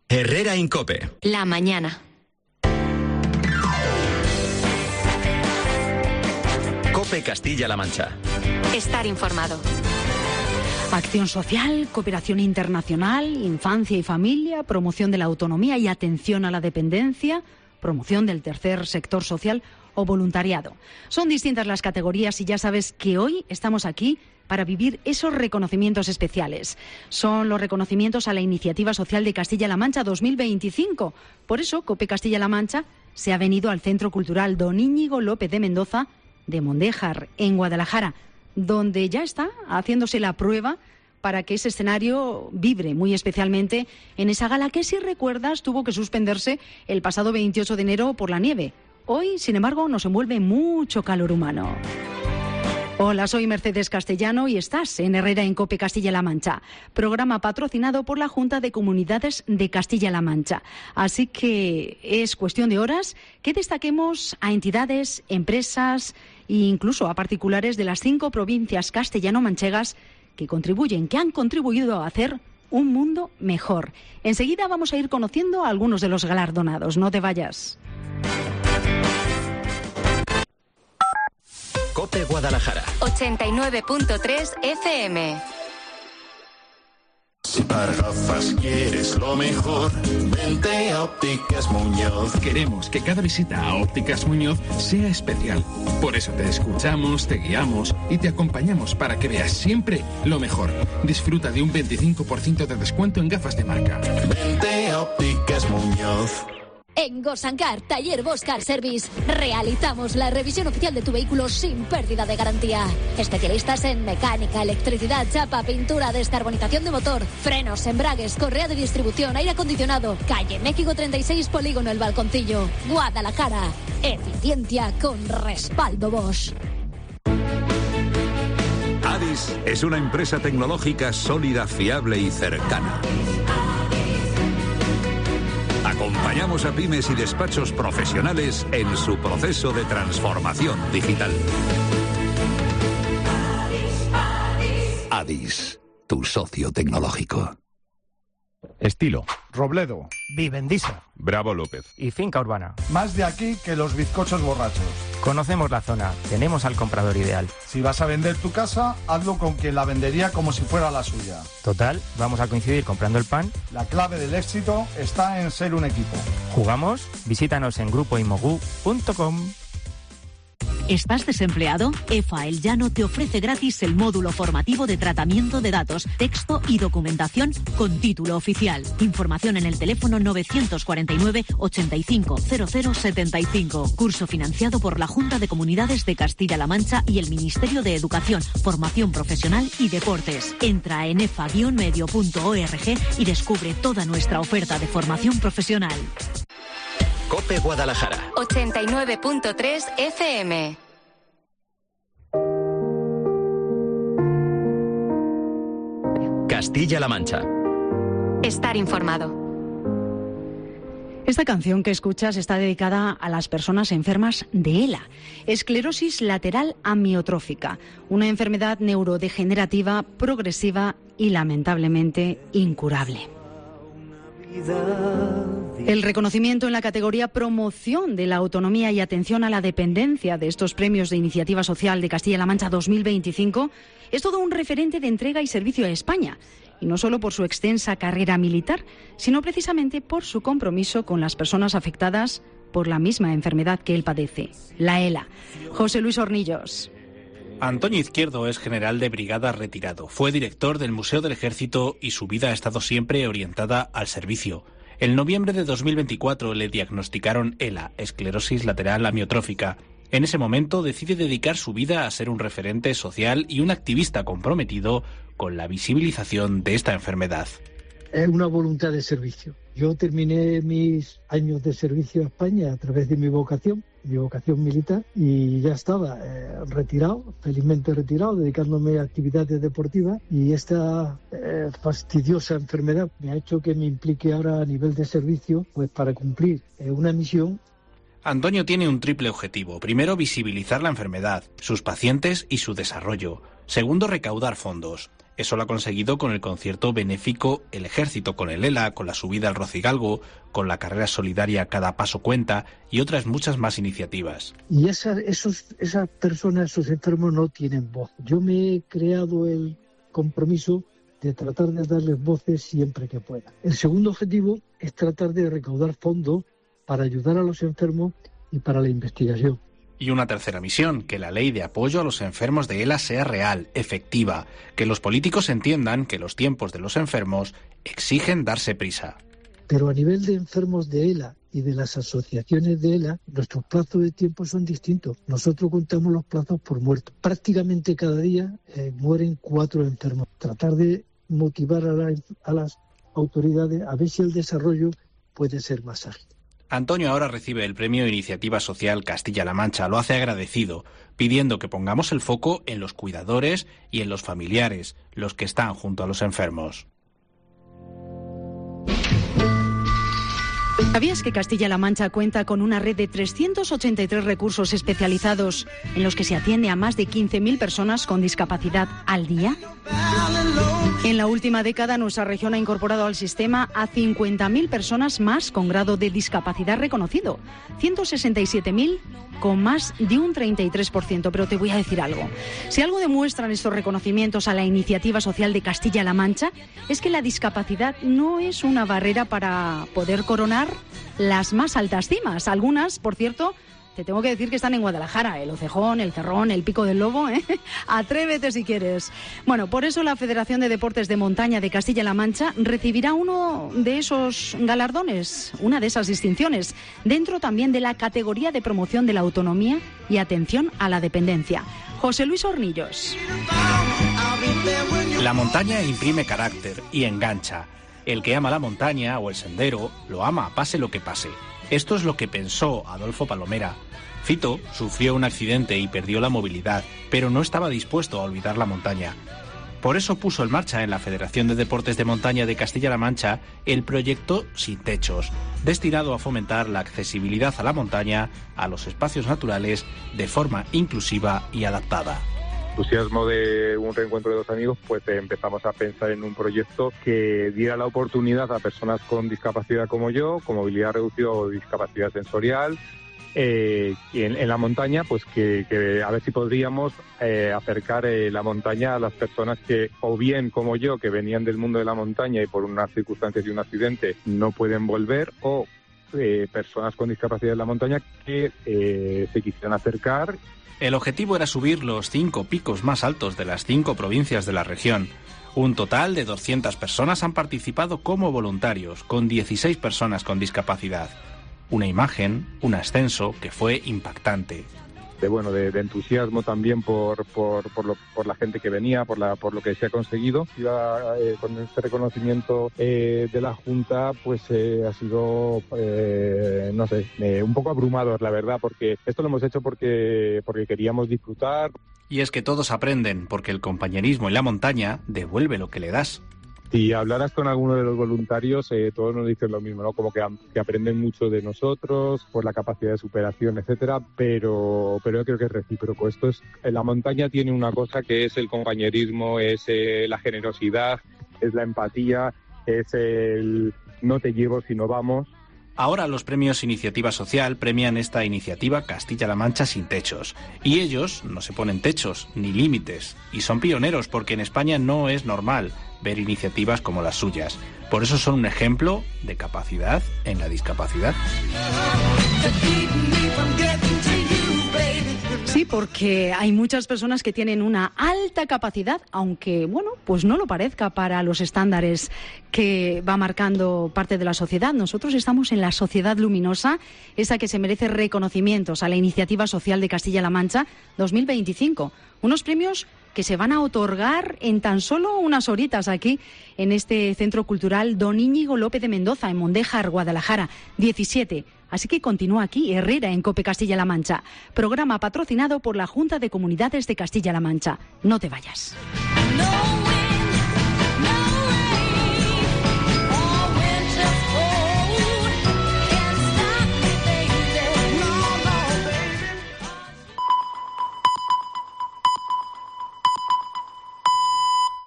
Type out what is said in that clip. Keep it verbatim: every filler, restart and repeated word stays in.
Herrera en COPE. La mañana. COPE Castilla-La Mancha. Estar informado. Acción social, cooperación internacional, infancia y familia, promoción de la autonomía y atención a la dependencia, promoción del tercer sector social o voluntariado. Son distintas las categorías y ya sabes que hoy estamos aquí para vivir esos reconocimientos especiales. Son los reconocimientos a la Iniciativa Social de Castilla-La Mancha dos mil veinticinco. Por eso, COPE Castilla-La Mancha se ha venido al Centro Cultural Don Íñigo López de Mendoza de Mondéjar, en Guadalajara, donde ya está haciéndose la prueba para que ese escenario vibre muy especialmente en esa gala que, si recuerdas, tuvo que suspenderse el pasado veintiocho de enero por la nieve. Hoy, sin embargo, nos envuelve mucho calor humano. Hola, soy Mercedes Castellano y estás en Herrera en COPE Castilla-La Mancha, programa patrocinado por la Junta de Comunidades de Castilla-La Mancha. Así que es cuestión de horas que destaquemos a entidades, empresas e incluso a particulares de las cinco provincias castellano-manchegas que contribuyen, que han contribuido a hacer un mundo mejor. Enseguida vamos a ir conociendo a algunos de los galardonados. No te vayas. COPE Guadalajara. ochenta y nueve punto tres F M. Si para gafas quieres lo mejor, vente a Ópticas Muñoz. Queremos que cada visita a Ópticas Muñoz sea especial. Por eso te escuchamos, te guiamos y te acompañamos para que veas siempre lo mejor. Disfruta de un veinticinco por ciento de descuento en gafas de marca. Vente a Ópticas Muñoz. En Gosancar, Taller Bosch Car Service, realizamos la revisión oficial de tu vehículo sin pérdida de garantía. Especialistas en mecánica, electricidad, chapa, pintura, descarbonización de motor, frenos, embragues, correa de distribución, aire acondicionado. Calle México treinta y seis, Polígono El Balconcillo, Guadalajara. Eficiencia con respaldo Bosch. Adis es una empresa tecnológica sólida, fiable y cercana. Acompañamos a pymes y despachos profesionales en su proceso de transformación digital. Adis, tu socio tecnológico. Estilo. Robledo. Vivendisa. Bravo López. Y Finca Urbana. Más de aquí que los bizcochos borrachos. Conocemos la zona, tenemos al comprador ideal. Si vas a vender tu casa, hazlo con quien la vendería como si fuera la suya. Total, vamos a coincidir comprando el pan. La clave del éxito está en ser un equipo. ¿Jugamos? Visítanos en grupo imogu punto com. ¿Estás desempleado? EFA El Llano te ofrece gratis el módulo formativo de tratamiento de datos, texto y documentación con título oficial. Información en el teléfono novecientos cuarenta y nueve, ochenta y cinco, cero cero setenta y cinco. Curso financiado por la Junta de Comunidades de Castilla-La Mancha y el Ministerio de Educación, Formación Profesional y Deportes. Entra en efa guion medio punto org y descubre toda nuestra oferta de formación profesional. COPE Guadalajara. ochenta y nueve punto tres F M. Castilla-La Mancha. Estar informado. Esta canción que escuchas está dedicada a las personas enfermas de ELA, esclerosis lateral amiotrófica, una enfermedad neurodegenerativa progresiva y lamentablemente incurable. El reconocimiento en la categoría Promoción de la Autonomía y Atención a la Dependencia de estos premios de Iniciativa Social de Castilla-La Mancha dos mil veinticinco es todo un referente de entrega y servicio a España, y no solo por su extensa carrera militar, sino precisamente por su compromiso con las personas afectadas por la misma enfermedad que él padece, la ELA. José Luis Hornillos. Antonio Izquierdo es general de brigada retirado. Fue director del Museo del Ejército y su vida ha estado siempre orientada al servicio. En noviembre de dos mil veinticuatro le diagnosticaron ELA, esclerosis lateral amiotrófica. En ese momento decide dedicar su vida a ser un referente social y un activista comprometido con la visibilización de esta enfermedad. Es una voluntad de servicio. Yo terminé mis años de servicio a España a través de mi vocación, mi vocación militar, y ya estaba eh, retirado, felizmente retirado, dedicándome a actividades deportivas, y esta eh, fastidiosa enfermedad me ha hecho que me implique ahora a nivel de servicio, pues para cumplir eh, una misión. Antonio tiene un triple objetivo. Primero, visibilizar la enfermedad, sus pacientes y su desarrollo. Segundo, recaudar fondos. Eso lo ha conseguido con el concierto benéfico El Ejército con el ELA, con la subida al Rocigalgo, con la carrera solidaria Cada Paso Cuenta y otras muchas más iniciativas. Y esa, esos, esas personas, esos enfermos no tienen voz. Yo me he creado el compromiso de tratar de darles voces siempre que pueda. El segundo objetivo es tratar de recaudar fondos para ayudar a los enfermos y para la investigación. Y una tercera misión, que la ley de apoyo a los enfermos de ELA sea real, efectiva, que los políticos entiendan que los tiempos de los enfermos exigen darse prisa. Pero a nivel de enfermos de ELA y de las asociaciones de ELA, nuestros plazos de tiempo son distintos. Nosotros contamos los plazos por muertos. Prácticamente cada día eh, mueren cuatro enfermos. Tratar de motivar a, la, a las autoridades a ver si el desarrollo puede ser más ágil. Antonio ahora recibe el premio Iniciativa Social Castilla-La Mancha. Lo hace agradecido, pidiendo que pongamos el foco en los cuidadores y en los familiares, los que están junto a los enfermos. ¿Sabías que Castilla-La Mancha cuenta con una red de trescientos ochenta y tres recursos especializados en los que se atiende a más de quince mil personas con discapacidad al día? En la última década, nuestra región ha incorporado al sistema a cincuenta mil personas más con grado de discapacidad reconocido, ciento sesenta y siete mil con más de un treinta y tres por ciento. Pero te voy a decir algo. Si algo demuestran estos reconocimientos a la iniciativa social de Castilla-La Mancha, es que la discapacidad no es una barrera para poder coronar las más altas cimas. Algunas, por cierto, te tengo que decir que están en Guadalajara, el Ocejón, el Cerrón, el Pico del Lobo, ¿eh? Atrévete si quieres. Bueno, por eso la Federación de Deportes de Montaña de Castilla-La Mancha recibirá uno de esos galardones, una de esas distinciones, dentro también de la categoría de promoción de la autonomía y atención a la dependencia. José Luis Hornillos. La montaña imprime carácter y engancha. El que ama la montaña o el sendero, lo ama, pase lo que pase. Esto es lo que pensó Adolfo Palomera. Fito sufrió un accidente y perdió la movilidad, pero no estaba dispuesto a olvidar la montaña. Por eso puso en marcha en la Federación de Deportes de Montaña de Castilla-La Mancha el proyecto Sin Techos, destinado a fomentar la accesibilidad a la montaña, a los espacios naturales, de forma inclusiva y adaptada. Entusiasmo de un reencuentro de dos amigos, pues empezamos a pensar en un proyecto que diera la oportunidad a personas con discapacidad como yo, con movilidad reducida o discapacidad sensorial, eh, en, en la montaña, pues que, que a ver si podríamos eh, acercar eh, la montaña a las personas que, o bien como yo, que venían del mundo de la montaña y por unas circunstancias y un accidente no pueden volver, o eh, personas con discapacidad en la montaña que eh, se quisieran acercar. El objetivo era subir los cinco picos más altos de las cinco provincias de la región. Un total de doscientas personas han participado como voluntarios, con dieciséis personas con discapacidad. Una imagen, un ascenso que fue impactante. De bueno, de, de entusiasmo también por por, por, lo, por la gente que venía, por la por lo que se ha conseguido. Iba, eh, con este reconocimiento eh, de la Junta, pues eh, ha sido, eh, no sé, eh, un poco abrumador, la verdad, porque esto lo hemos hecho porque porque queríamos disfrutar. Y es que todos aprenden, porque el compañerismo y la montaña devuelve lo que le das. Si hablaras con alguno de los voluntarios, eh, todos nos dicen lo mismo, ¿no? Como que, que aprenden mucho de nosotros, por la capacidad de superación, etcétera, pero, pero yo creo que es recíproco. Esto es, la montaña tiene una cosa que es el compañerismo, es eh, la generosidad, es la empatía, es el no te llevo sino vamos. Ahora los premios Iniciativa Social premian esta iniciativa Castilla-La Mancha Sin Techos. Y ellos no se ponen techos ni límites. Y son pioneros porque en España no es normal ver iniciativas como las suyas. Por eso son un ejemplo de capacidad en la discapacidad. Sí, porque hay muchas personas que tienen una alta capacidad, aunque, bueno, pues no lo parezca para los estándares que va marcando parte de la sociedad. Nosotros estamos en la sociedad luminosa, esa que se merece reconocimientos a la Iniciativa Social de Castilla-La Mancha dos mil veinticinco. Unos premios que se van a otorgar en tan solo unas horitas aquí en este Centro Cultural Don Íñigo López de Mendoza, en Mondéjar, Guadalajara, diecisiete. Así que continúa aquí Herrera en COPE Castilla-La Mancha, programa patrocinado por la Junta de Comunidades de Castilla-La Mancha. No te vayas. No.